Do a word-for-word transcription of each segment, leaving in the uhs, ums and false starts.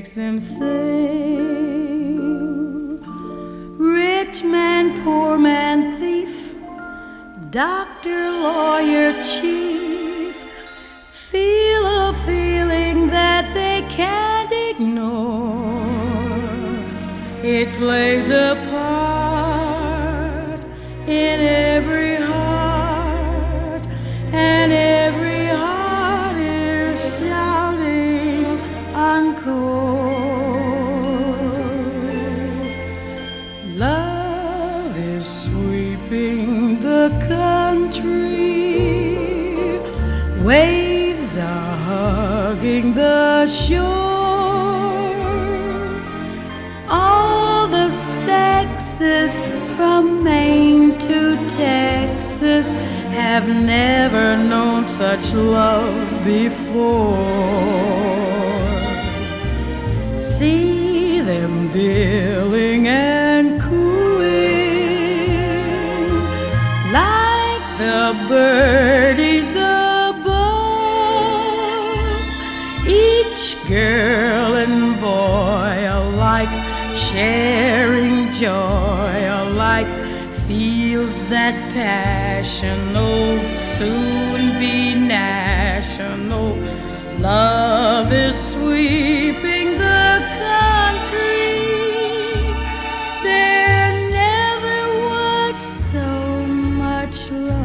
makes them sing. Rich man, poor man, thief, doctor, lawyer, chief, feel a feeling that they can't ignore. It plays a part in every heart, and every heart is shouting encore. Love is sweeping the country, waves are hugging the shore. All the sexes from Maine to Texas have never known such love before. See them billing and cooing like the birdies above. Each girl and boy alike sharing joy alike feels that passion'll soon be national. Love is sweeping the country. There never was so much love.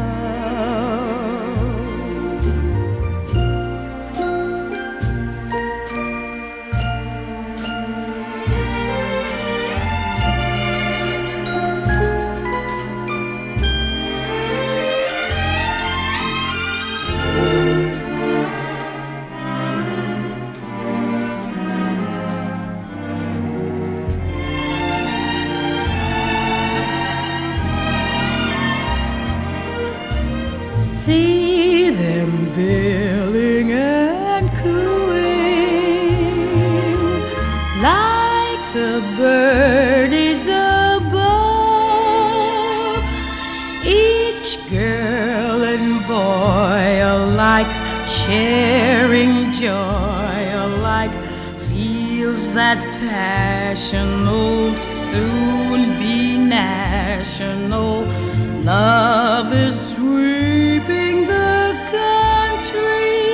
See them billing and cooing like the birdies above. Each girl and boy alike sharing joy alike feels that passion'll soon be national. Love is sweeping the country.